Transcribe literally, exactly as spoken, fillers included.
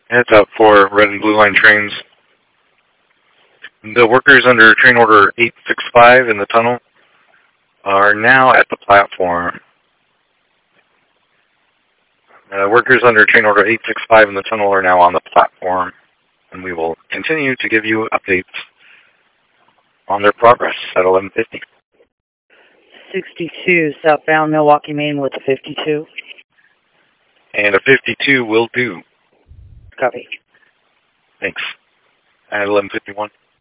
Heads up for red and blue line trains. The workers under train order eight six five in the tunnel are now at the platform. Uh, workers under train order eight six five in the tunnel are now on the platform, and we will continue to give you updates on their progress at eleven fifty. sixty-two, southbound Milwaukee, Maine with a fifty-two. And a fifty-two will do. Copy. Thanks. At eleven fifty-one.